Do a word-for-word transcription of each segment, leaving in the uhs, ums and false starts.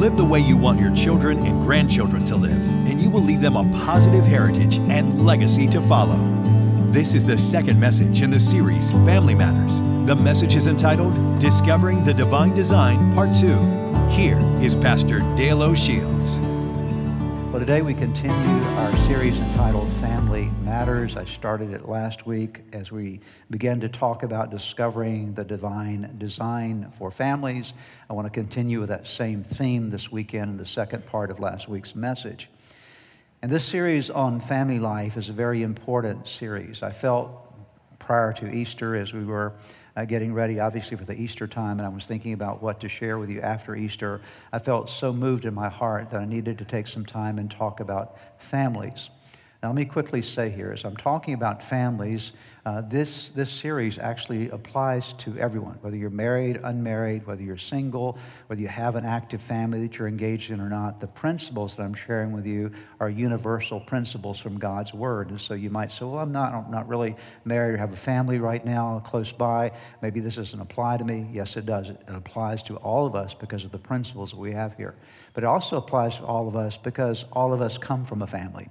Live the way you want your children and grandchildren to live, and you will leave them a positive heritage and legacy to follow. This is the second message in the series, Family Matters. The message is entitled, Discovering the Divine Design, Part two. Here is Pastor Dale O'Shields. Well, today we continue our series entitled Family Matters. I started it last week as we began to talk about discovering the divine design for families. I want to continue with that same theme this weekend in the second part of last week's message. And this series on family life is a very important series. I felt prior to Easter as we were Uh, getting ready, obviously, for the Easter time, and I was thinking about what to share with you after Easter, I felt so moved in my heart that I needed to take some time and talk about families. Now, let me quickly say here, as I'm talking about families, uh, this, this series actually applies to everyone, whether you're married, unmarried, whether you're single, whether you have an active family that you're engaged in or not. The principles that I'm sharing with you are universal principles from God's Word. And so you might say, well, I'm not, I'm not really married or have a family right now close by. Maybe this doesn't apply to me. Yes, it does. It applies to all of us because of the principles that we have here. But it also applies to all of us because all of us come from a family.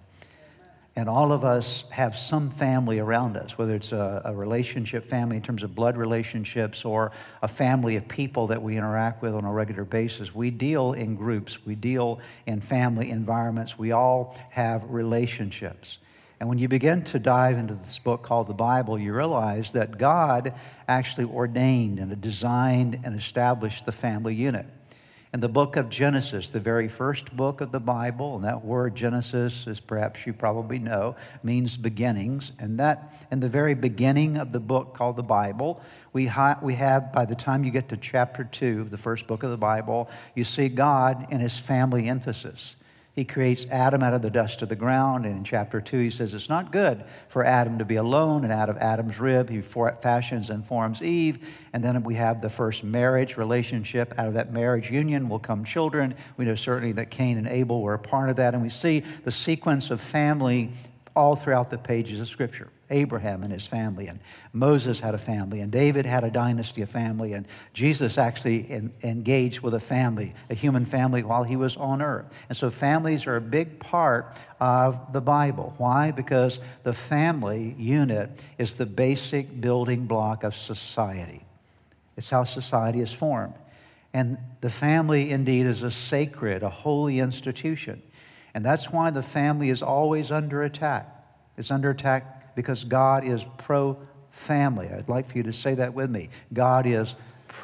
And all of us have some family around us, whether it's a, a relationship family in terms of blood relationships or a family of people that we interact with on a regular basis. We deal in groups. We deal in family environments. We all have relationships. And when you begin to dive into this book called the Bible, you realize that God actually ordained and designed and established the family unit. In the book of Genesis, the very first book of the Bible, and that word Genesis, as perhaps you probably know, means beginnings. And that, in the very beginning of the book called the Bible, we, ha- we have, by the time you get to chapter two of the first book of the Bible, you see God in his family emphasis. He creates Adam out of the dust of the ground, and in chapter two he says it's not good for Adam to be alone, and out of Adam's rib he fashions and forms Eve, and then we have the first marriage relationship. Out of that marriage union will come children. We know certainly that Cain and Abel were a part of that, and we see the sequence of family all throughout the pages of Scripture. Abraham and his family, and Moses had a family, and David had a dynasty of family, and Jesus actually in, engaged with a family, a human family, while he was on earth. And so families are a big part of the Bible. Why? Because the family unit is the basic building block of society. It's how society is formed. And the family, indeed, is a sacred, a holy institution. And that's why the family is always under attack. It's under attack because God is pro-family. I'd like for you to say that with me. God is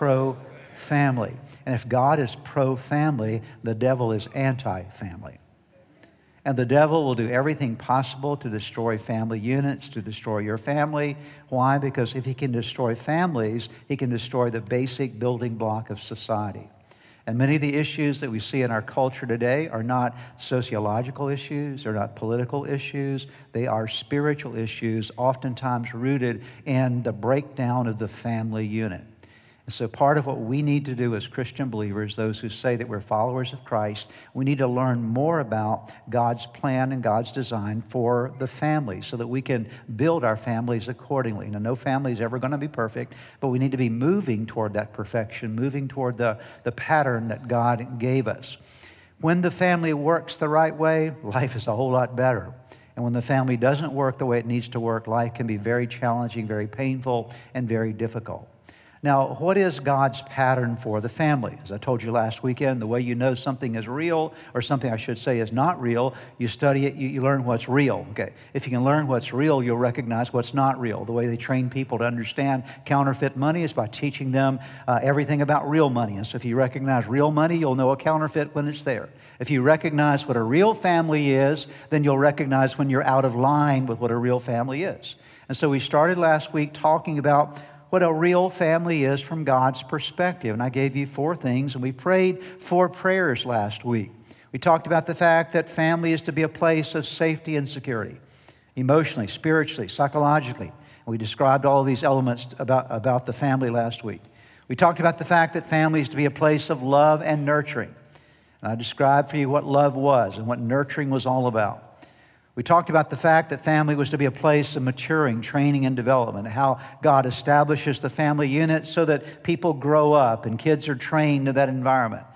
pro-family. And if God is pro-family, the devil is anti-family. And the devil will do everything possible to destroy family units, to destroy your family. Why? Because if he can destroy families, he can destroy the basic building block of society. And many of the issues that we see in our culture today are not sociological issues, they're not political issues, they are spiritual issues, oftentimes rooted in the breakdown of the family unit. And so part of what we need to do as Christian believers, those who say that we're followers of Christ, we need to learn more about God's plan and God's design for the family so that we can build our families accordingly. Now, no family is ever going to be perfect, but we need to be moving toward that perfection, moving toward the, the pattern that God gave us. When the family works the right way, life is a whole lot better. And when the family doesn't work the way it needs to work, life can be very challenging, very painful, and very difficult. Now, what is God's pattern for the family? As I told you last weekend, the way you know something is real, or something I should say is not real, you study it, you, you learn what's real. Okay, if you can learn what's real, you'll recognize what's not real. The way they train people to understand counterfeit money is by teaching them uh, everything about real money. And so if you recognize real money, you'll know a counterfeit when it's there. If you recognize what a real family is, then you'll recognize when you're out of line with what a real family is. And so we started last week talking about what a real family is from God's perspective. And I gave you four things, and we prayed four prayers last week. We talked about the fact that family is to be a place of safety and security, emotionally, spiritually, psychologically. And we described all of these elements about, about the family last week. We talked about the fact that family is to be a place of love and nurturing. And I described for you what love was and what nurturing was all about. We talked about the fact that family was to be a place of maturing, training, and development, how God establishes the family unit so that people grow up and kids are trained in that environment.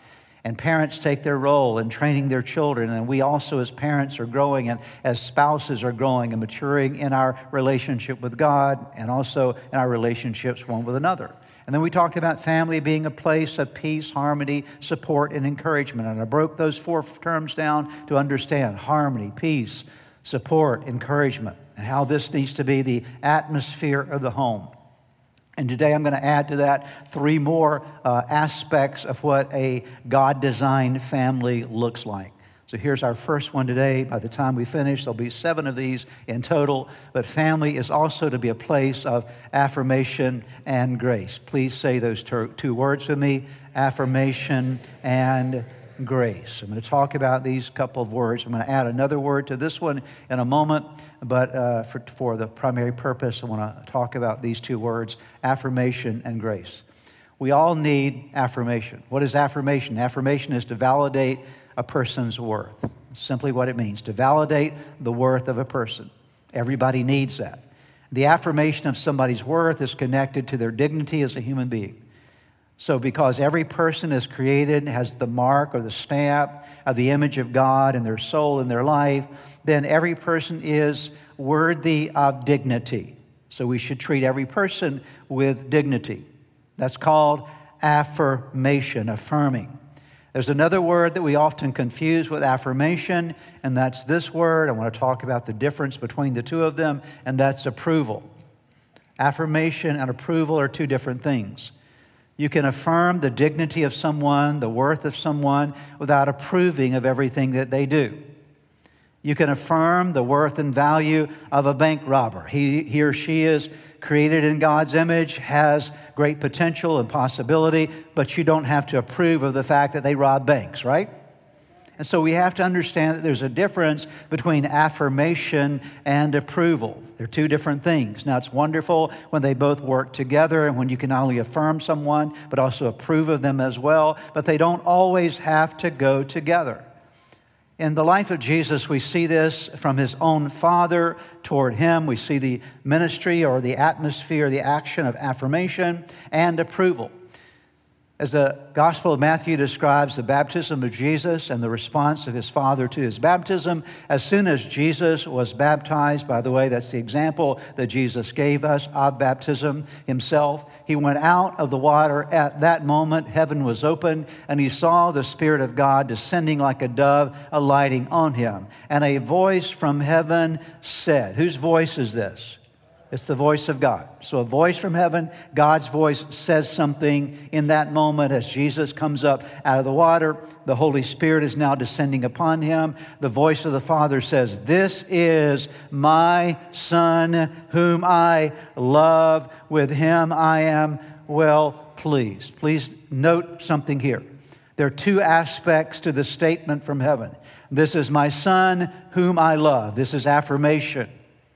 And parents take their role in training their children. And we also as parents are growing and as spouses are growing and maturing in our relationship with God and also in our relationships one with another. And then we talked about family being a place of peace, harmony, support, and encouragement. And I broke those four terms down to understand harmony, peace, support, encouragement, and how this needs to be the atmosphere of the home. And today I'm going to add to that three more uh, aspects of what a God-designed family looks like. So here's our first one today. By the time we finish, there'll be seven of these in total. But family is also to be a place of affirmation and grace. Please say those ter- two words with me, affirmation and grace. I'm going to talk about these couple of words. I'm going to add another word to this one in a moment, but uh, for, for the primary purpose, I want to talk about these two words, affirmation and grace. We all need affirmation. What is affirmation? Affirmation is to validate a person's worth. Simply what it means, to validate the worth of a person. Everybody needs that. The affirmation of somebody's worth is connected to their dignity as a human being. So because every person is created, has the mark or the stamp of the image of God in their soul and their life, then every person is worthy of dignity. So we should treat every person with dignity. That's called affirmation, affirming. There's another word that we often confuse with affirmation, and that's this word. I want to talk about the difference between the two of them, and that's approval. Affirmation and approval are two different things. You can affirm the dignity of someone, the worth of someone, without approving of everything that they do. You can affirm the worth and value of a bank robber. He, he or she is created in God's image, has great potential and possibility, but you don't have to approve of the fact that they rob banks, right? And so we have to understand that there's a difference between affirmation and approval. They're two different things. Now, it's wonderful when they both work together and when you can not only affirm someone, but also approve of them as well, but they don't always have to go together. In the life of Jesus, we see this from his own Father toward him. We see the ministry or the atmosphere, the action of affirmation and approval. As the Gospel of Matthew describes the baptism of Jesus and the response of his Father to his baptism, as soon as Jesus was baptized, by the way, that's the example that Jesus gave us of baptism himself, he went out of the water. At that moment, heaven was open, and he saw the Spirit of God descending like a dove, alighting on him. And a voice from heaven said, whose voice is this? It's the voice of God. So a voice from heaven, God's voice says something in that moment as Jesus comes up out of the water. The Holy Spirit is now descending upon him. The voice of the Father says, "This is my Son whom I love. With him I am well pleased." Please note something here. There are two aspects to the statement from heaven. This is my Son whom I love. This is affirmation.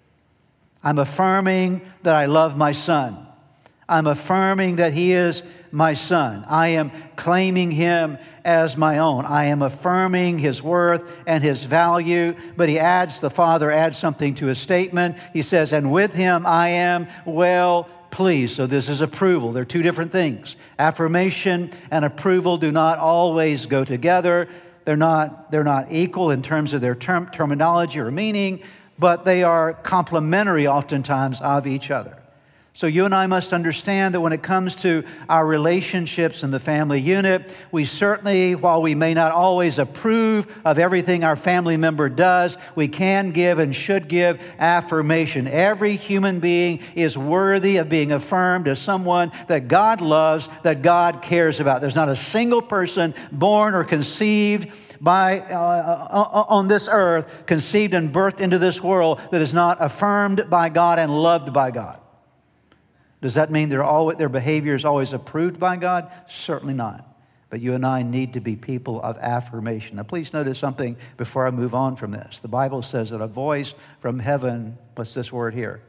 I'm affirming that I love my Son. I'm affirming that he is my Son. I am claiming him as my own. I am affirming his worth and his value. But he adds, the Father adds something to his statement. He says, and with him I am well pleased. So this is approval. They're two different things. Affirmation and approval do not always go together. They're not, they're not equal in terms of their term, terminology or meaning, but they are complementary oftentimes of each other. So you and I must understand that when it comes to our relationships in the family unit, we certainly, while we may not always approve of everything our family member does, we can give and should give affirmation. Every human being is worthy of being affirmed as someone that God loves, that God cares about. There's not a single person born or conceived by uh, on this earth, conceived and birthed into this world, that is not affirmed by God and loved by God. Does that mean they're always, their behavior is always approved by God? Certainly not. But you and I need to be people of affirmation. Now, please notice something before I move on from this. The Bible says that a voice from heaven, what's this word here?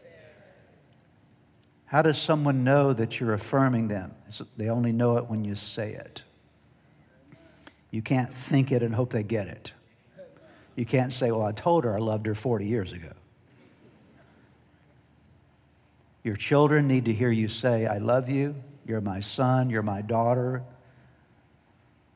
How does someone know that you're affirming them? They only know it when you say it. You can't think it and hope they get it. You can't say, well, I told her I loved her forty years ago. Your children need to hear you say, I love you, you're my son, you're my daughter.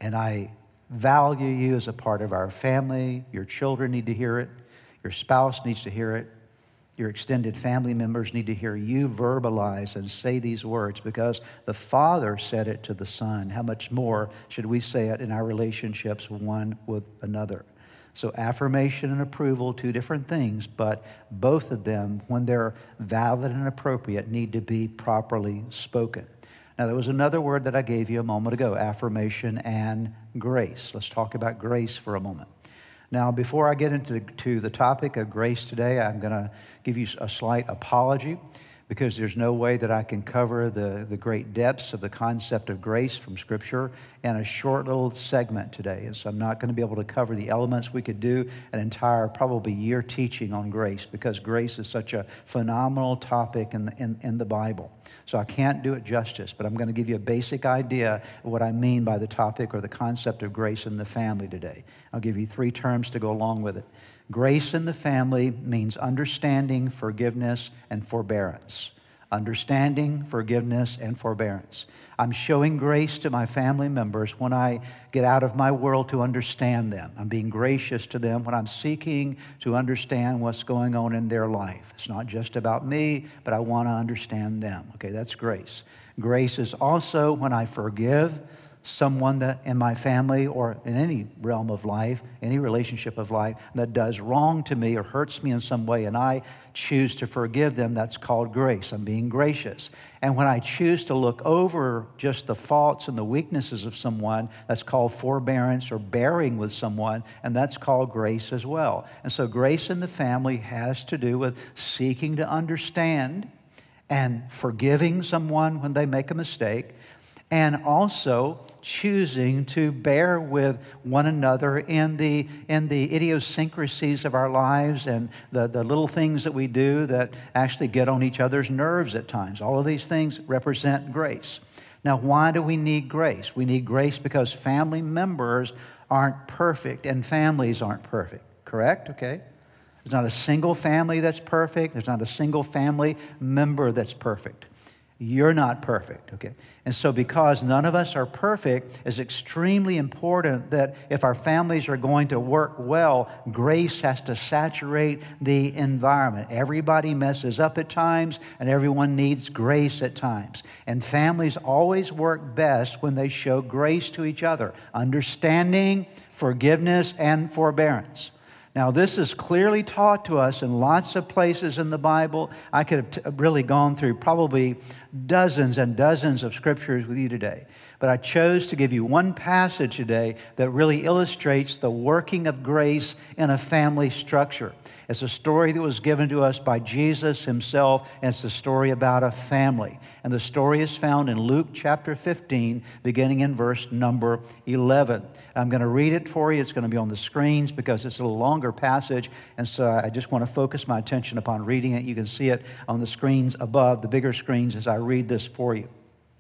and I value you as a part of our family. Your children need to hear it. Your spouse needs to hear it. Your extended family members need to hear you verbalize and say these words, because the Father said it to the Son. How much more should we say it in our relationships one with another? So affirmation and approval, two different things, but both of them, when they're valid and appropriate, need to be properly spoken. Now, there was another word that I gave you a moment ago, affirmation and grace. Let's talk about grace for a moment. Now, before I get into to the topic of grace today, I'm going to give you a slight apology, because there's no way that I can cover the, the great depths of the concept of grace from Scripture in a short little segment today. And so I'm not going to be able to cover the elements. We could do an entire, probably year teaching on grace, because grace is such a phenomenal topic in the, in, in the Bible. So I can't do it justice, but I'm going to give you a basic idea of what I mean by the topic or the concept of grace in the family today. I'll give you three terms to go along with it. Grace in the family means understanding, forgiveness, and forbearance. Understanding, forgiveness, and forbearance. I'm showing grace to my family members when I get out of my world to understand them. I'm being gracious to them when I'm seeking to understand what's going on in their life. It's not just about me, but I want to understand them. Okay, that's grace. Grace is also when I forgive someone that in my family or in any realm of life, any relationship of life that does wrong to me or hurts me in some way, and I choose to forgive them. That's called grace. I'm being gracious. And when I choose to look over just the faults and the weaknesses of someone, that's called forbearance or bearing with someone, and that's called grace as well. And so grace in the family has to do with seeking to understand and forgiving someone when they make a mistake, and also choosing to bear with one another in the in the idiosyncrasies of our lives and the, the little things that we do that actually get on each other's nerves at times. All of these things represent grace. Now, why do we need grace? We need grace because family members aren't perfect and families aren't perfect, correct? Okay. There's not a single family that's perfect. There's not a single family member that's perfect. You're not perfect, okay? And so because none of us are perfect, it's extremely important that if our families are going to work well, grace has to saturate the environment. Everybody messes up at times, and everyone needs grace at times. And families always work best when they show grace to each other, understanding, forgiveness, and forbearance. Now, this is clearly taught to us in lots of places in the Bible. I could have t- really gone through probably dozens and dozens of scriptures with you today. But I chose to give you one passage today that really illustrates the working of grace in a family structure. It's a story that was given to us by Jesus himself, and it's the story about a family. And the story is found in Luke chapter fifteen, beginning in verse number eleven. I'm going to read it for you. It's going to be on the screens because it's a little longer passage, and so I just want to focus my attention upon reading it. You can see it on the screens above, the bigger screens, as I read this for you.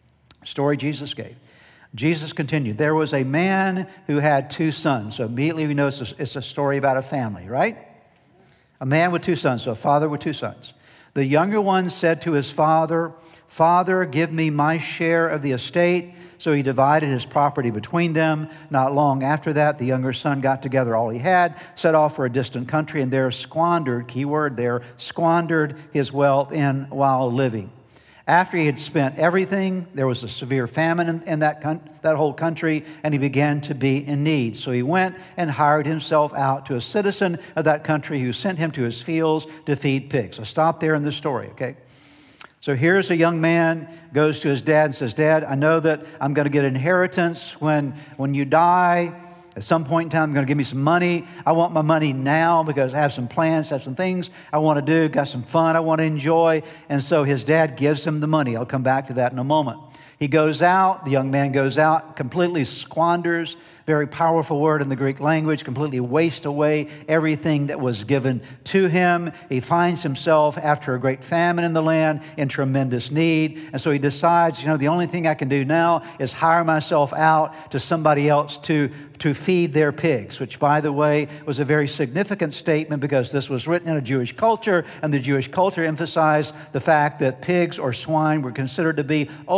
Story Jesus gave. Jesus continued, there was a man who had two sons. So immediately we know it's a, it's a story about a family, right? A man with two sons, so a father with two sons. The younger one said to his father, Father, give me my share of the estate. So he divided his property between them. Not long after that, the younger son got together all he had, set off for a distant country, and there squandered, key word there, squandered his wealth in while living. After he had spent everything, there was a severe famine in, in that, con- that whole country, and he began to be in need. So he went and hired himself out to a citizen of that country who sent him to his fields to feed pigs. So stop there in the story, okay? So here's a young man, goes to his dad and says, Dad, I know that I'm going to get inheritance when, when you die. At some point in time, I'm going to give me some money. I want my money now because I have some plans, have some things I want to do, got some fun I want to enjoy. And so his dad gives him the money. I'll come back to that in a moment. He goes out, the young man goes out, completely squanders, very powerful word in the Greek language, completely waste away everything that was given to him. He finds himself, after a great famine in the land, in tremendous need. And so he decides, you know, the only thing I can do now is hire myself out to somebody else to, to feed their pigs, which, by the way, was a very significant statement because this was written in a Jewish culture, and the Jewish culture emphasized the fact that pigs or swine were considered to be ultimately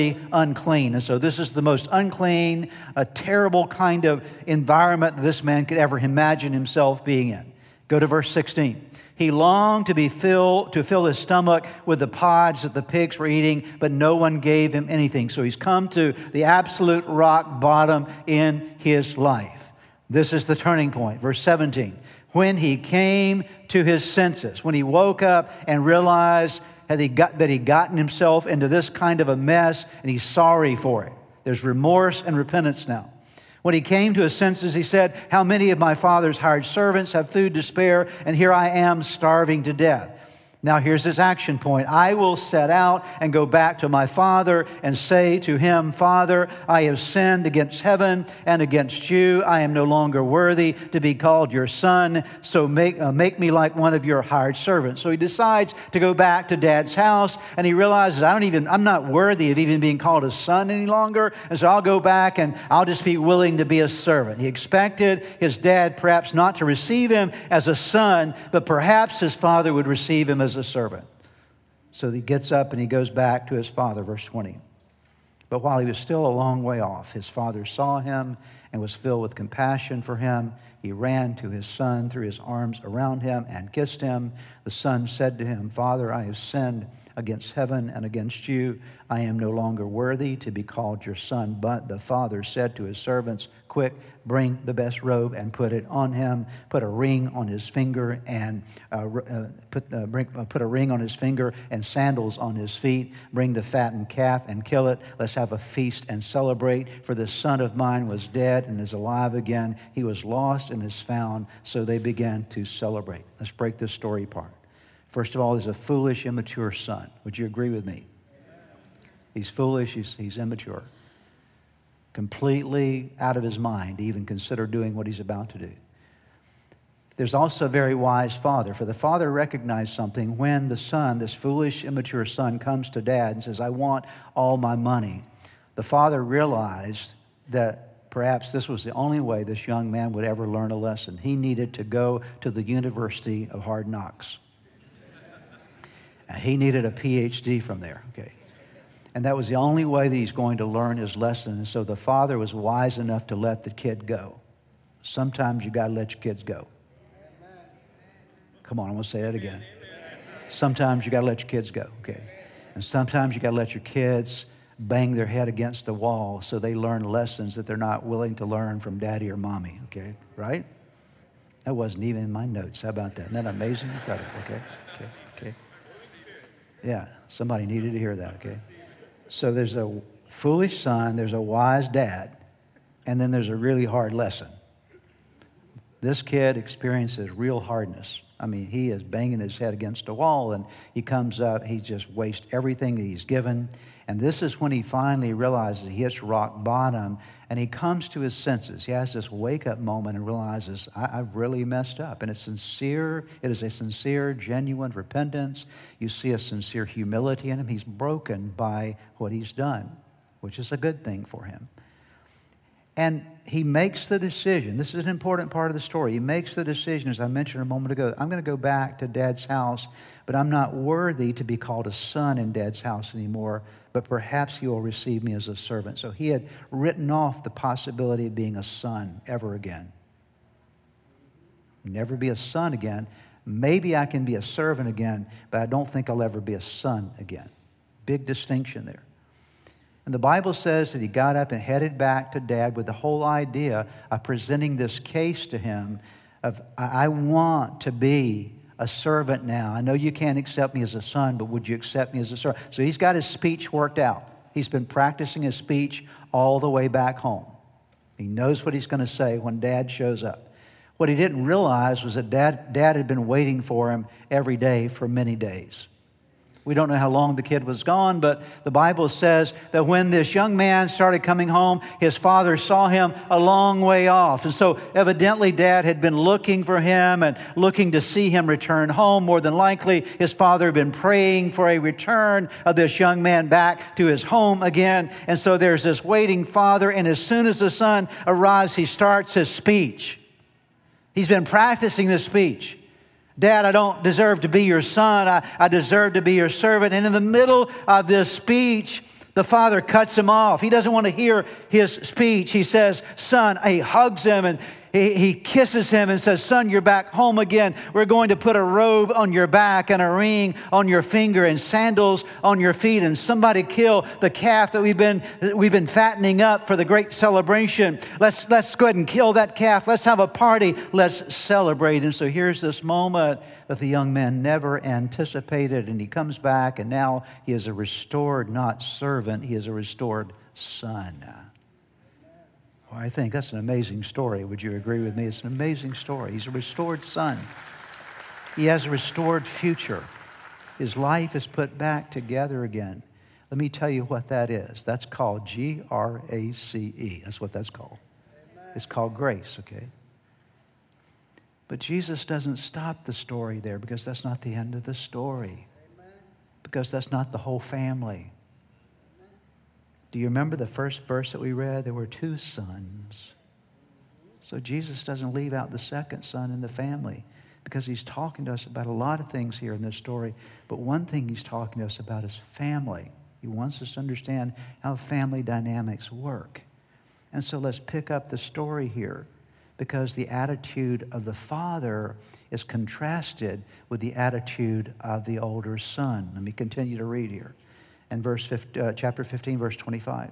really unclean. And so this is the most unclean, a terrible kind of environment that this man could ever imagine himself being in. Go to verse sixteen. He longed to be filled, to fill his stomach with the pods that the pigs were eating, but no one gave him anything. So he's come to the absolute rock bottom in his life. This is the turning point. Verse seventeen. When he came to his senses, when he woke up and realized that he got, that he'd gotten himself into this kind of a mess, and he's sorry for it. There's remorse and repentance now. When he came to his senses, he said, how many of my father's hired servants have food to spare, and here I am starving to death. Now here's his action point. I will set out and go back to my father and say to him, Father, I have sinned against heaven and against you. I am no longer worthy to be called your son, so make, uh, make me like one of your hired servants. So he decides to go back to dad's house, and he realizes, I don't even, I'm not worthy of even being called a son any longer, and so I'll go back and I'll just be willing to be a servant. He expected his dad perhaps not to receive him as a son, but perhaps his father would receive him as a servant. So he gets up and he goes back to his father, verse twenty. But while he was still a long way off, his father saw him and was filled with compassion for him. He ran to his son, threw his arms around him and kissed him. The son said to him, Father, I have sinned against heaven and against you. I am no longer worthy to be called your son. But the father said to his servants, quick, bring the best robe and put it on him. Put a ring on his finger and uh, uh, put uh, bring, uh, put a ring on his finger and sandals on his feet. Bring the fattened calf and kill it. Let's have a feast and celebrate. For this son of mine was dead and is alive again. He was lost and is found. So they began to celebrate. Let's break this story apart. First of all, there's a foolish, immature son. Would you agree with me? He's foolish. He's, he's immature. Completely out of his mind to even consider doing what he's about to do. There's also a very wise father. For the father recognized something when the son, this foolish, immature son, comes to dad and says, I want all my money. The father realized that perhaps this was the only way this young man would ever learn a lesson. He needed to go to the University of Hard Knocks. And he needed a P H D from there, okay? And that was the only way that he's going to learn his lesson. And so the father was wise enough to let the kid go. Sometimes you got to let your kids go. Come on, I'm going to say that again. Sometimes you got to let your kids go, okay? And sometimes you got to let your kids bang their head against the wall so they learn lessons that they're not willing to learn from daddy or mommy, okay? Right? That wasn't even in my notes. How about that? Isn't that amazing? Incredible, okay? Okay, okay. Yeah, somebody needed to hear that, okay? So there's a foolish son, there's a wise dad, and then there's a really hard lesson. This kid experiences real hardness. I mean, he is banging his head against a wall, and he comes up, he just wastes everything that he's given. And this is when he finally realizes he hits rock bottom, and he comes to his senses. He has this wake-up moment and realizes, I, I've really messed up. And it's sincere. It is a sincere, genuine repentance. You see a sincere humility in him. He's broken by what he's done, which is a good thing for him. And he makes the decision. This is an important part of the story. He makes the decision, as I mentioned a moment ago, I'm going to go back to Dad's house, but I'm not worthy to be called a son in Dad's house anymore, but perhaps you will receive me as a servant. So he had written off the possibility of being a son ever again. Never be a son again. Maybe I can be a servant again, but I don't think I'll ever be a son again. Big distinction there. And the Bible says that he got up and headed back to Dad with the whole idea of presenting this case to him of, I want to be a servant now. I know you can't accept me as a son, but would you accept me as a servant? So he's got his speech worked out. He's been practicing his speech all the way back home. He knows what he's going to say when Dad shows up. What he didn't realize was that Dad, Dad had been waiting for him every day for many days. We don't know how long the kid was gone, but the Bible says that when this young man started coming home, his father saw him a long way off. And so evidently Dad had been looking for him and looking to see him return home. More than likely, his father had been praying for a return of this young man back to his home again. And so there's this waiting father, and as soon as the son arrives, he starts his speech. He's been practicing this speech. Dad, I don't deserve to be your son. I, I deserve to be your servant. And in the middle of this speech, The father cuts him off. He doesn't want to hear his speech. He says, son, he hugs him and he, he kisses him and says, son, you're back home again. We're going to put a robe on your back and a ring on your finger and sandals on your feet. And somebody kill the calf that we've been, we've been fattening up for the great celebration. Let's, let's go ahead and kill that calf. Let's have a party. Let's celebrate. And so here's this moment that the young man never anticipated. And he comes back, and now he is a restored, not servant. He is a restored son. Well, I think that's an amazing story. Would you agree with me? It's an amazing story. He's a restored son. He has a restored future. His life is put back together again. Let me tell you what that is. That's called G R A C E. That's what that's called. Amen. It's called grace, okay? But Jesus doesn't stop the story there, because that's not the end of the story. Amen. Because that's not the whole family. Amen. Do you remember the first verse that we read? There were two sons. So Jesus doesn't leave out the second son in the family, because he's talking to us about a lot of things here in this story. But one thing he's talking to us about is family. He wants us to understand how family dynamics work. And so let's pick up the story here, because the attitude of the father is contrasted with the attitude of the older son. Let me continue to read here. In verse fifteen, uh, chapter fifteen, verse twenty-five.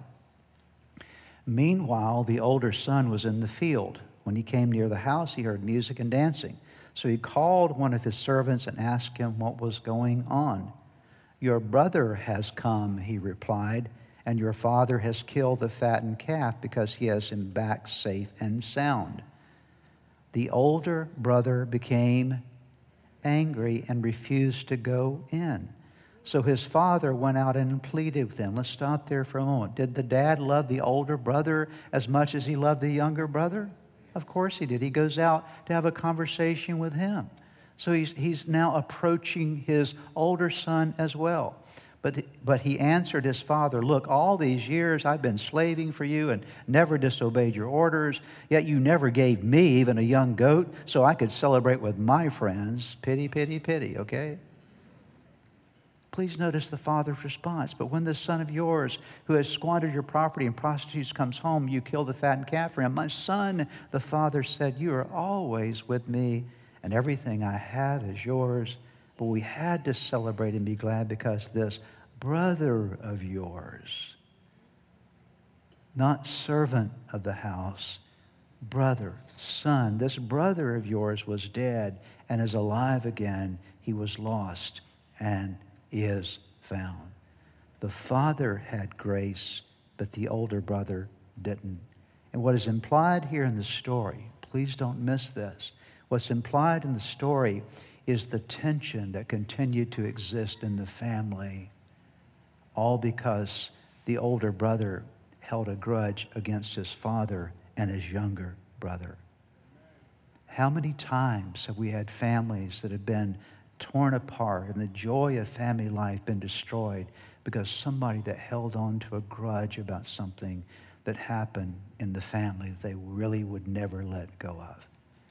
Meanwhile, the older son was in the field. When he came near the house, he heard music and dancing. So he called one of his servants and asked him what was going on. Your brother has come, he replied, and your father has killed the fattened calf because he has him back safe and sound. The older brother became angry and refused to go in. So his father went out and pleaded with him. Let's stop there for a moment. Did the dad love the older brother as much as he loved the younger brother? Of course he did. He goes out to have a conversation with him. So he's, he's now approaching his older son as well. But, but he answered his father, look, all these years I've been slaving for you and never disobeyed your orders, yet you never gave me even a young goat so I could celebrate with my friends. Pity, pity, pity, okay? Please notice the father's response. But when this son of yours who has squandered your property and prostitutes comes home, you kill the fattened calf for him. My son, the father said, you are always with me and everything I have is yours. But we had to celebrate and be glad because this brother of yours, not servant of the house, brother, son, this brother of yours was dead and is alive again. He was lost and is found. The father had grace, but the older brother didn't. And what is implied here in the story, please don't miss this. What's implied in the story is the tension that continued to exist in the family, all because the older brother held a grudge against his father and his younger brother. How many times have we had families that have been torn apart and the joy of family life been destroyed because somebody that held on to a grudge about something that happened in the family that they really would never let go of?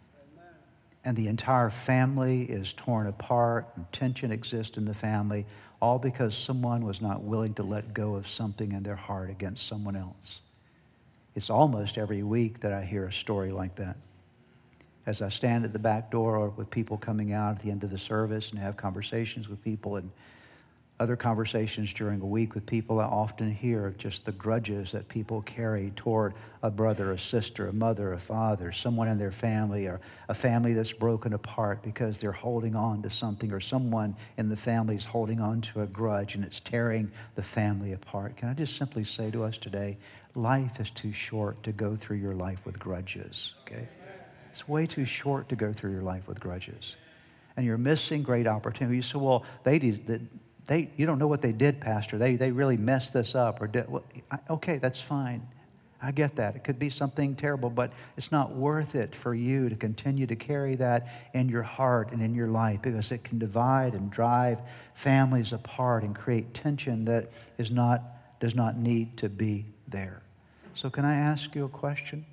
And the entire family is torn apart and tension exists in the family, all because someone was not willing to let go of something in their heart against someone else. It's almost every week that I hear a story like that. As I stand at the back door or with people coming out at the end of the service and have conversations with people and other conversations during a week with people, I often hear just the grudges that people carry toward a brother, a sister, a mother, a father, someone in their family, or a family that's broken apart because they're holding on to something, or someone in the family is holding on to a grudge and it's tearing the family apart. Can I just simply say to us today, life is too short to go through your life with grudges, okay? It's way too short to go through your life with grudges. And you're missing great opportunity. You say, well, they did... They, you don't know what they did, Pastor. They, they really messed this up. Or did, well, okay, that's fine. I get that. It could be something terrible, but it's not worth it for you to continue to carry that in your heart and in your life, because it can divide and drive families apart and create tension that is not, does not need to be there. So can I ask you a question?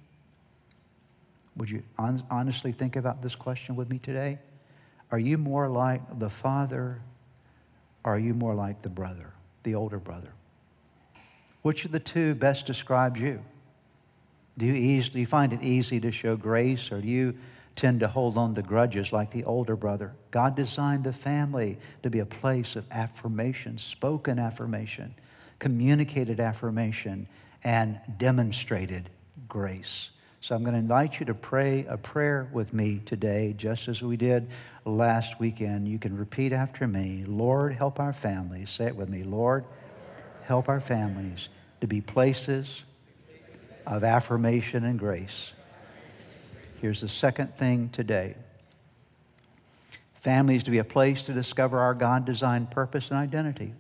Would you on, honestly think about this question with me today? Are you more like the father? Or are you more like the brother, the older brother? Which of the two best describes you? Do you easily do you find it easy to show grace, or do you tend to hold on to grudges like the older brother? God designed the family to be a place of affirmation, spoken affirmation, communicated affirmation, and demonstrated grace. So I'm going to invite you to pray a prayer with me today, just as we did last weekend. You can repeat after me. Lord, help our families. Say it with me. Lord, help our families to be places of affirmation and grace. Here's the second thing today. Families to be a place to discover our God-designed purpose and identity.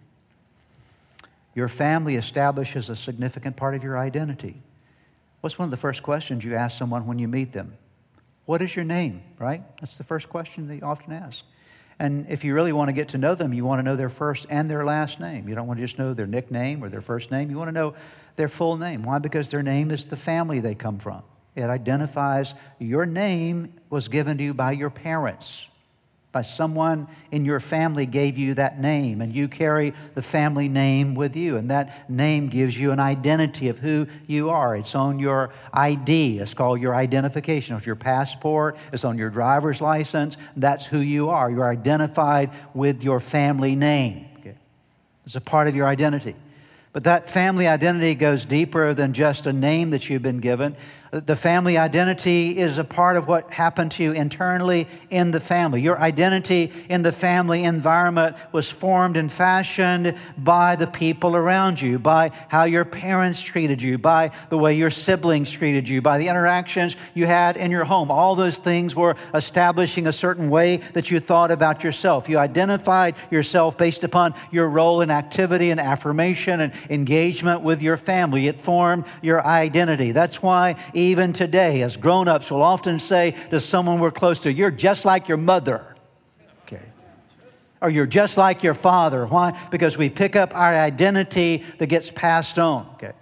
Your family establishes a significant part of your identity. What's one of the first questions you ask someone when you meet them? What is your name, right? That's the first question they often ask. And if you really want to get to know them, you want to know their first and their last name. You don't want to just know their nickname or their first name. You want to know their full name. Why? Because their name is the family they come from. It identifies your name was given to you by your parents, by someone in your family gave you that name, and you carry the family name with you, and that name gives you an identity of who you are. It's on your I D. It's called your identification. It's your passport. It's on your driver's license. That's who you are. You're identified with your family name. Okay? It's a part of your identity. But that family identity goes deeper than just a name that you've been given. The family identity is a part of what happened to you internally in the family. Your identity in the family environment was formed and fashioned by the people around you, by how your parents treated you, by the way your siblings treated you, by the interactions you had in your home. All those things were establishing a certain way that you thought about yourself. You identified yourself based upon your role in activity and affirmation and engagement with your family. It formed your identity. That's why even today, as grown-ups, we'll often say to someone we're close to, you're just like your mother. Okay. Or you're just like your father. Why? Because we pick up our identity that gets passed on. Okay.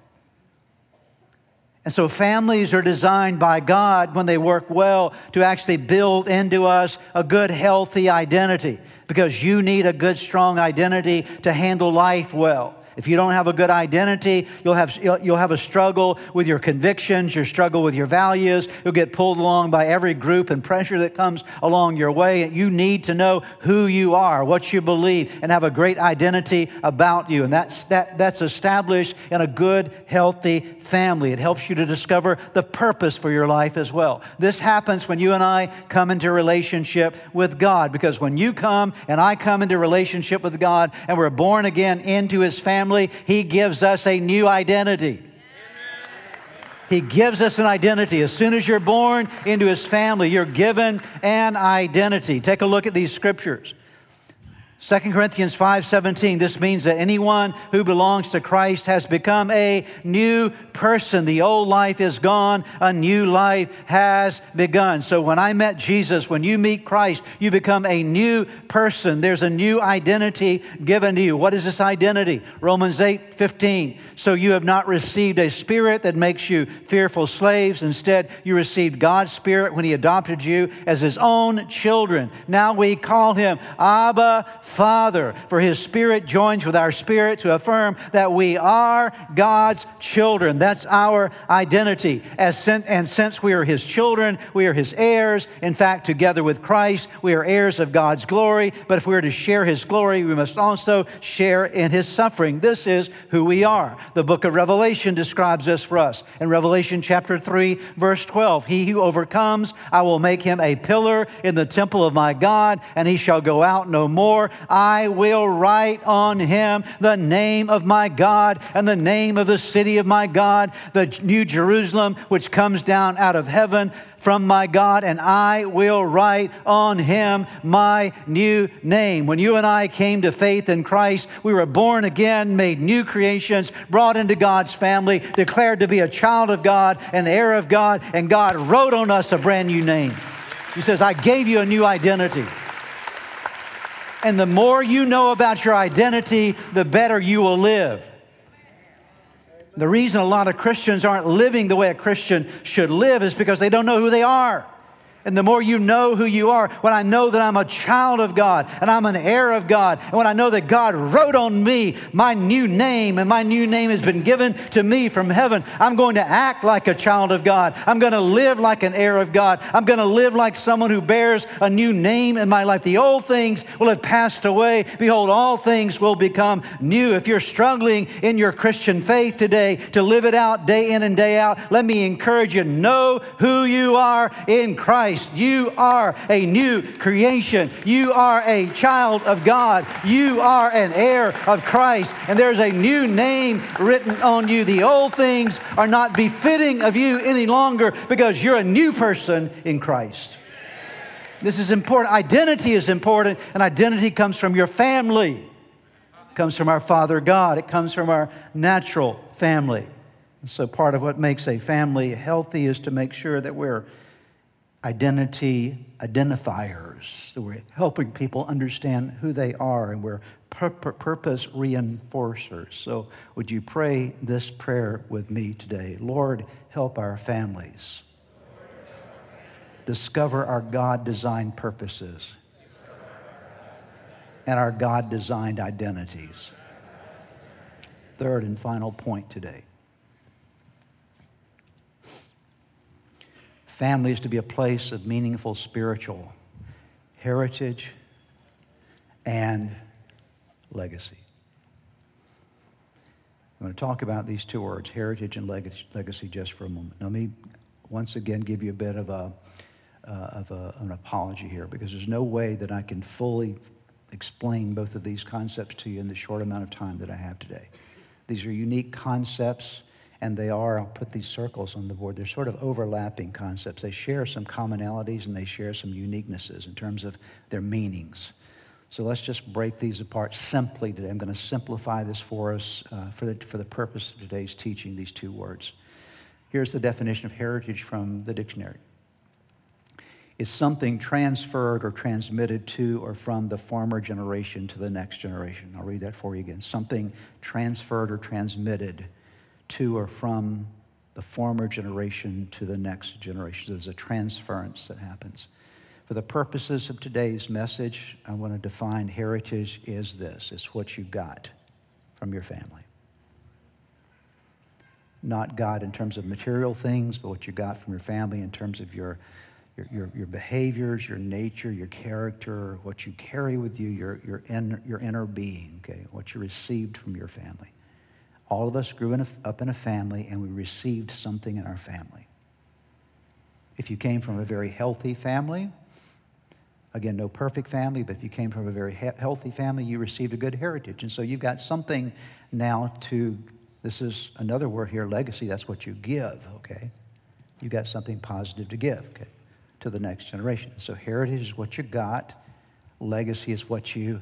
And so families are designed by God, when they work well, to actually build into us a good, healthy identity. Because you need a good, strong identity to handle life well. If you don't have a good identity, you'll have you'll have a struggle with your convictions, your struggle with your values. You'll get pulled along by every group and pressure that comes along your way. You need to know who you are, what you believe, and have a great identity about you. And that's that that's established in a good, healthy family. It helps you to discover the purpose for your life as well. This happens when you and I come into relationship with God, because when you come and I come into relationship with God and we're born again into His family, He gives us a new identity. He gives us an identity. As soon as you're born into His family, you're given an identity. Take a look at these scriptures. Second Corinthians five seventeen, this means that anyone who belongs to Christ has become a new person. The old life is gone, a new life has begun. So when I met Jesus, when you meet Christ, you become a new person. There's a new identity given to you. What is this identity? Romans eight fifteen. So you have not received a spirit that makes you fearful slaves. Instead, you received God's Spirit when He adopted you as His own children. Now we call Him Abba, Father, for His Spirit joins with our spirit to affirm that we are God's children. That's our identity. As sin- and since we are His children, we are His heirs. In fact, together with Christ, we are heirs of God's glory. But if we are to share His glory, we must also share in His suffering. This is who we are. The book of Revelation describes this for us. In Revelation chapter three, verse twelve, He who overcomes, I will make him a pillar in the temple of my God, and he shall go out no more. I will write on him the name of my God and the name of the city of my God, the new Jerusalem, which comes down out of heaven from my God, and I will write on him my new name. When you and I came to faith in Christ, we were born again, made new creations, brought into God's family, declared to be a child of God, an heir of God, and God wrote on us a brand new name. He says, I gave you a new identity. And the more you know about your identity, the better you will live. The reason a lot of Christians aren't living the way a Christian should live is because they don't know who they are. And the more you know who you are, when I know that I'm a child of God and I'm an heir of God, and when I know that God wrote on me my new name and my new name has been given to me from heaven, I'm going to act like a child of God. I'm going to live like an heir of God. I'm going to live like someone who bears a new name in my life. The old things will have passed away. Behold, all things will become new. If you're struggling in your Christian faith today to live it out day in and day out, let me encourage you, know who you are in Christ. You are a new creation. You are a child of God. You are an heir of Christ. And there's a new name written on you. The old things are not befitting of you any longer because you're a new person in Christ. This is important. Identity is important, and identity comes from your family. It comes from our Father God. It comes from our natural family. And so part of what makes a family healthy is to make sure that we're identity identifiers. So we're helping people understand who they are, and we're pur- pur- purpose reinforcers. So would you pray this prayer with me today? Lord, help our families discover our God-designed purposes and our God-designed identities. Third and final point today. Family is to be a place of meaningful spiritual heritage and legacy. I'm going to talk about these two words, heritage and legacy, just for a moment. Now, let me once again give you a bit of, a, uh, of a, an apology here, because there's no way that I can fully explain both of these concepts to you in the short amount of time that I have today. These are unique concepts. And they are, I'll put these circles on the board, they're sort of overlapping concepts. They share some commonalities and they share some uniquenesses in terms of their meanings. So let's just break these apart simply today. I'm going to simplify this for us uh, for, the, for the purpose of today's teaching, these two words. Here's the definition of heritage from the dictionary. It's something transferred or transmitted to or from the former generation to the next generation. I'll read that for you again. Something transferred or transmitted to or from the former generation to the next generation. There's a transference that happens. For the purposes of today's message, I want to define heritage as this. It's what you got from your family. Not God in terms of material things, but what you got from your family in terms of your, your, your, your behaviors, your nature, your character, what you carry with you, your, your, in, your inner being, okay, what you received from your family. All of us grew in a, up in a family, and we received something in our family. If you came from a very healthy family, again, no perfect family, but if you came from a very he- healthy family, you received a good heritage. And so you've got something now to, this is another word here, legacy, that's what you give, okay? You've got something positive to give, okay, to the next generation. So heritage is what you got. Legacy is what you,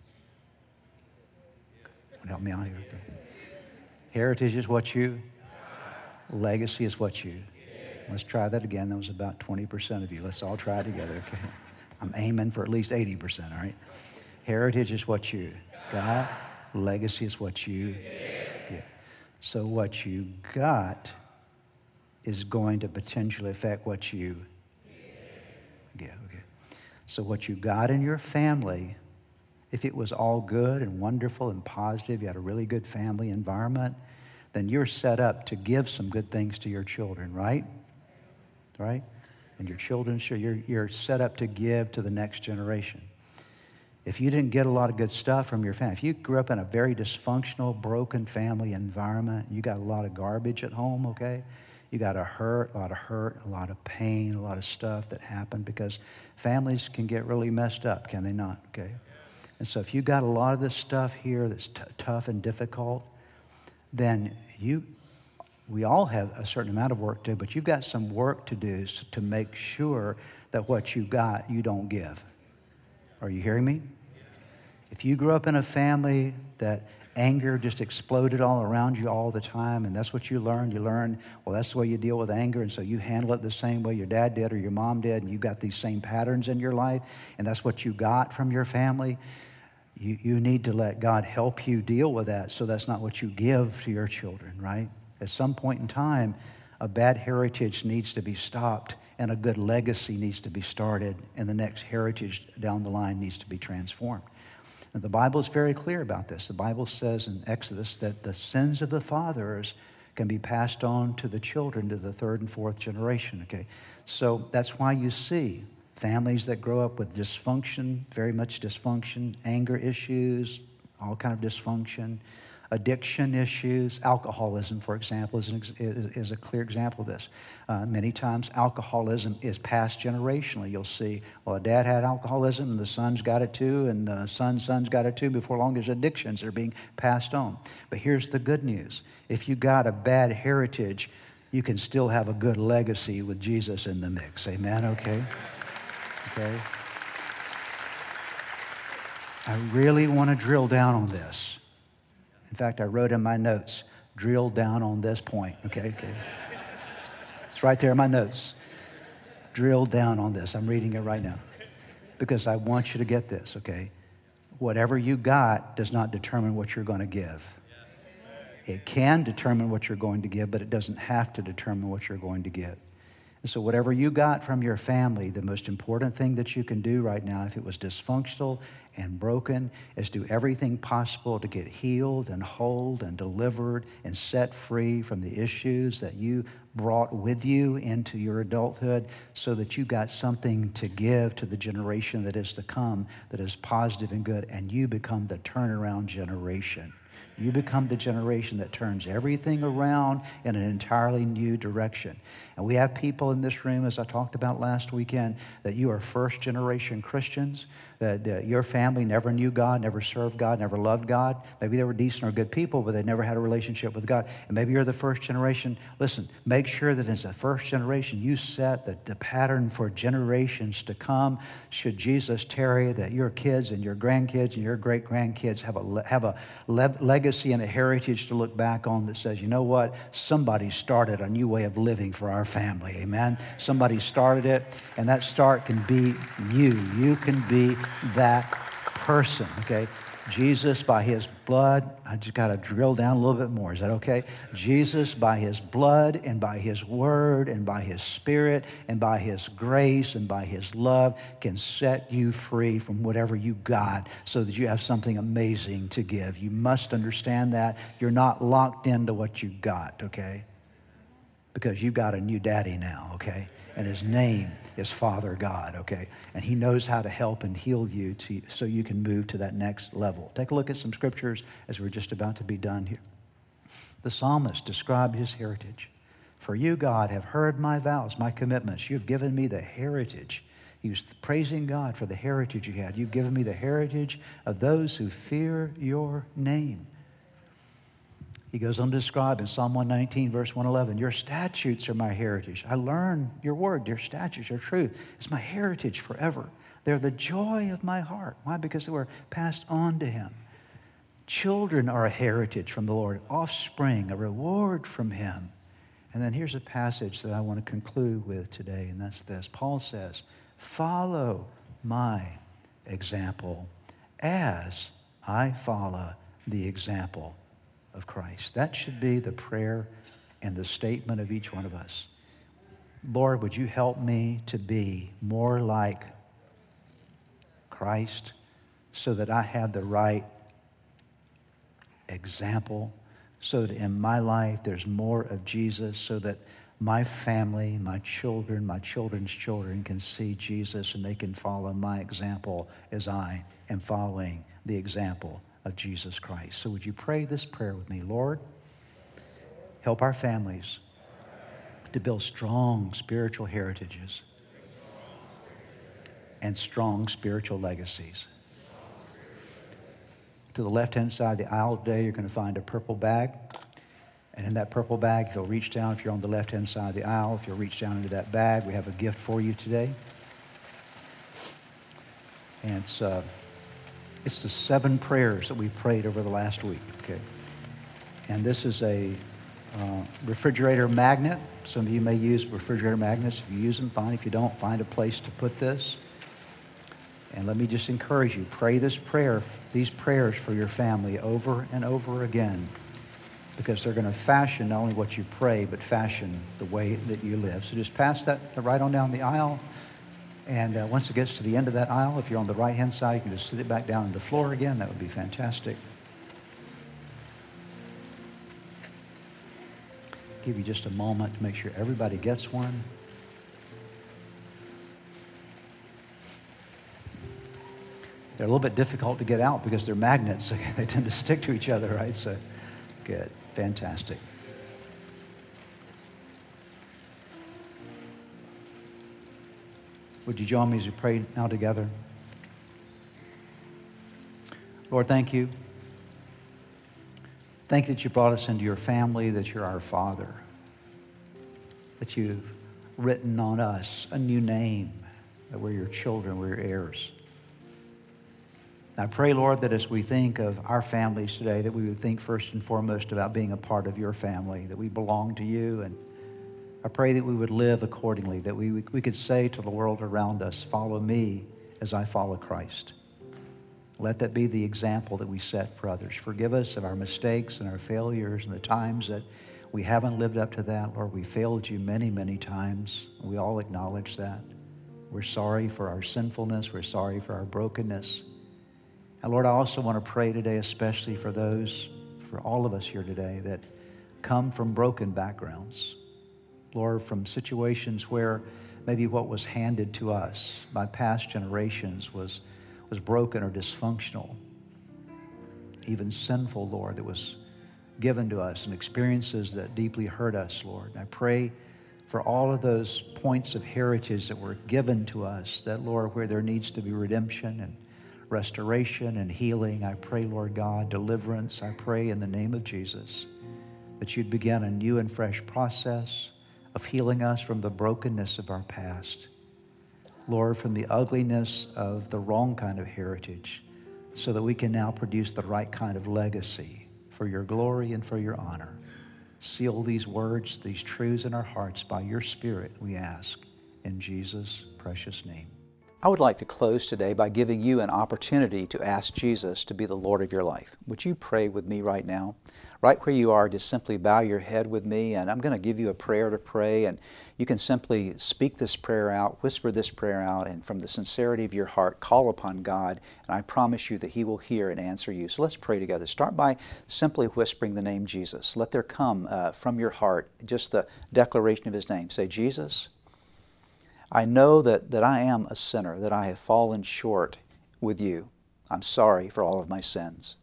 help me out here, okay? Heritage is what you, legacy is what you. Let's try that again. That was about twenty percent of you. Let's all try it together, okay? I'm aiming for at least eighty percent, all right? Heritage is what you got. Legacy is what you get. So what you got is going to potentially affect what you get, okay? So what you got in your family, if it was all good and wonderful and positive, you had a really good family environment, then you're set up to give some good things to your children, right? Right? And your children, sure, you're, you're set up to give to the next generation. If you didn't get a lot of good stuff from your family, if you grew up in a very dysfunctional, broken family environment, you got a lot of garbage at home, okay? You got a hurt, a lot of hurt, a lot of pain, a lot of stuff that happened, because families can get really messed up, can they not, okay? And so if you got a lot of this stuff here that's t- tough and difficult, then you, we all have a certain amount of work to do, but you've got some work to do to make sure that what you got, you don't give. Are you hearing me? If you grew up in a family that anger just exploded all around you all the time, and that's what you learned, you learned, well, that's the way you deal with anger, and so you handle it the same way your dad did or your mom did, and you got these same patterns in your life, and that's what you got from your family, you, you need to let God help you deal with that, so that's not what you give to your children, right? At some point in time, a bad heritage needs to be stopped, and a good legacy needs to be started, and the next heritage down the line needs to be transformed. And the Bible is very clear about this. The Bible says in Exodus that the sins of the fathers can be passed on to the children, to the third and fourth generation, okay? So that's why you see families that grow up with dysfunction, very much dysfunction, anger issues, all kind of dysfunction, addiction issues. Alcoholism, for example, is, an ex- is a clear example of this. Uh, many times alcoholism is passed generationally. You'll see, well, a dad had alcoholism and the son's got it too, and the son's son's got it too. Before long, there's addictions that are being passed on. But here's the good news. If you got a bad heritage, you can still have a good legacy with Jesus in the mix. Amen, okay? Okay? I really want to drill down on this. In fact, I wrote in my notes, drill down on this point, okay? okay. It's right there in my notes. Drill down on this. I'm reading it right now because I want you to get this, okay? Whatever you got does not determine what you're going to give. It can determine what you're going to give, but it doesn't have to determine what you're going to give. And so whatever you got from your family, the most important thing that you can do right now, if it was dysfunctional and broken, is do everything possible to get healed and whole and delivered and set free from the issues that you brought with you into your adulthood so that you got something to give to the generation that is to come that is positive and good, and you become the turnaround generation. You become the generation that turns everything around in an entirely new direction. And we have people in this room, as I talked about last weekend, that you are first generation Christians, that uh, your family never knew God, never served God, never loved God. Maybe they were decent or good people, but they never had a relationship with God. And maybe you're the first generation. Listen, make sure that as the first generation, you set the, the pattern for generations to come. Should Jesus tarry, that your kids and your grandkids and your great-grandkids have a, have a le- legacy and a heritage to look back on that says, you know what? Somebody started a new way of living for our family, amen? Somebody started it, and that start can be you. You can be that person, okay? Jesus, by his blood, I just got to drill down a little bit more. Is that okay? Jesus, by his blood and by his word and by his spirit and by his grace and by his love can set you free from whatever you got so that you have something amazing to give. You must understand that. You're not locked into what you got, okay? Because you've got a new daddy now, okay? And his name is Father God, okay? And he knows how to help and heal you to, so you can move to that next level. Take a look at some scriptures as we're just about to be done here. The psalmist described his heritage. For you, God, have heard my vows, my commitments. You've given me the heritage. He was praising God for the heritage you had. You've given me the heritage of those who fear your name. He goes on to describe in Psalm one nineteen, verse one eleven, your statutes are my heritage. I learn your word. Your statutes are truth. It's my heritage forever. They're the joy of my heart. Why? Because they were passed on to him. Children are a heritage from the Lord. Offspring, a reward from him. And then here's a passage that I want to conclude with today, and that's this. Paul says, follow my example as I follow the example of Christ. That should be the prayer and the statement of each one of us. Lord, would you help me to be more like Christ so that I have the right example, so that in my life there's more of Jesus, so that my family, my children, my children's children can see Jesus and they can follow my example as I am following the example of Jesus Christ. So would you pray this prayer with me? Lord, help our families to build strong spiritual heritages and strong spiritual legacies. To the left-hand side of the aisle today, you're going to find a purple bag. And in that purple bag, if you'll reach down, if you're on the left-hand side of the aisle, if you'll reach down into that bag, we have a gift for you today. And it's... Uh, It's the seven prayers that we prayed over the last week, okay? And this is a uh, refrigerator magnet. Some of you may use refrigerator magnets. If you use them, fine. If you don't, find a place to put this. And let me just encourage you, pray this prayer, these prayers for your family over and over again. because they're going to fashion not only what you pray, but fashion the way that you live. So just pass that right on down the aisle. And uh, once it gets to the end of that aisle, if you're on the right-hand side, you can just sit it back down on the floor again. That would be fantastic. Give you just a moment to make sure everybody gets one. They're a little bit difficult to get out because they're magnets. So they tend to stick to each other, right? So, good. Fantastic. Would you join me as we pray now together? Lord, thank you. Thank you that you brought us into your family, that you're our Father, that you've written on us a new name, that we're your children, we're your heirs. I pray, Lord, that as we think of our families today, that we would think first and foremost about being a part of your family, that we belong to you. And I pray that we would live accordingly, that we, we could say to the world around us, follow me as I follow Christ. Let that be the example that we set for others. Forgive us of our mistakes and our failures and the times that we haven't lived up to that. Lord, we failed you many, many times. We all acknowledge that. We're sorry for our sinfulness. We're sorry for our brokenness. And Lord, I also want to pray today, especially for those, for all of us here today, that come from broken backgrounds. Lord, from situations where maybe what was handed to us by past generations was, was broken or dysfunctional, even sinful, Lord, that was given to us, and experiences that deeply hurt us, Lord. And I pray for all of those points of heritage that were given to us, that, Lord, where there needs to be redemption and restoration and healing. I pray, Lord God, deliverance. I pray in the name of Jesus that you'd begin a new and fresh process of healing us from the brokenness of our past. Lord, from the ugliness of the wrong kind of heritage, so that we can now produce the right kind of legacy for your glory and for your honor. Seal these words, these truths in our hearts by your Spirit, we ask, in Jesus' precious name. I would like to close today by giving you an opportunity to ask Jesus to be the Lord of your life. Would you pray with me right now? Right where you are, just simply bow your head with me, and I'm going to give you a prayer to pray, and you can simply speak this prayer out, whisper this prayer out, and from the sincerity of your heart, call upon God, and I promise you that He will hear and answer you. So let's pray together. Start by simply whispering the name Jesus. Let there come uh, from your heart just the declaration of His name. Say, Jesus, I know that, that I am a sinner, that I have fallen short with you. I'm sorry for all of my sins.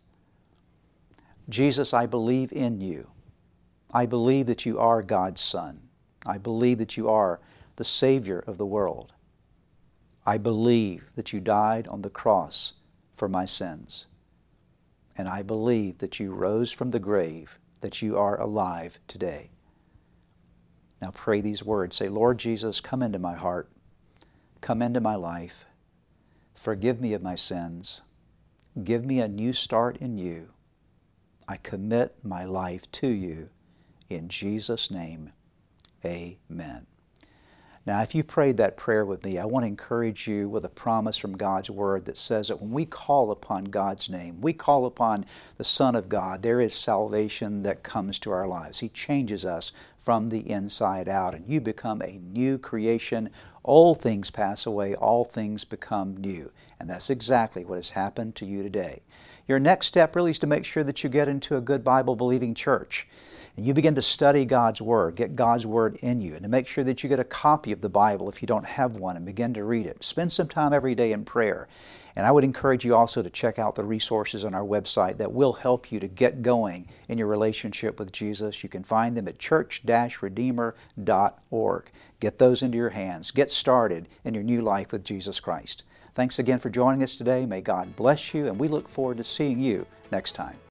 Jesus, I believe in you. I believe that you are God's Son. I believe that you are the Savior of the world. I believe that you died on the cross for my sins. And I believe that you rose from the grave, that you are alive today. Now pray these words. Say, Lord Jesus, come into my heart. Come into my life. Forgive me of my sins. Give me a new start in you. I commit my life to you. In Jesus' name, amen. Now, if you prayed that prayer with me, I want to encourage you with a promise from God's Word that says that when we call upon God's name, we call upon the Son of God, there is salvation that comes to our lives. He changes us from the inside out, and you become a new creation. Old things pass away, all things become new. And that's exactly what has happened to you today. Your next step really is to make sure that you get into a good Bible-believing church. And you begin to study God's Word, get God's Word in you, and to make sure that you get a copy of the Bible if you don't have one, and begin to read it. Spend some time every day in prayer. And I would encourage you also to check out the resources on our website that will help you to get going in your relationship with Jesus. You can find them at church dash redeemer dot org. Get those into your hands. Get started in your new life with Jesus Christ. Thanks again for joining us today. May God bless you, and we look forward to seeing you next time.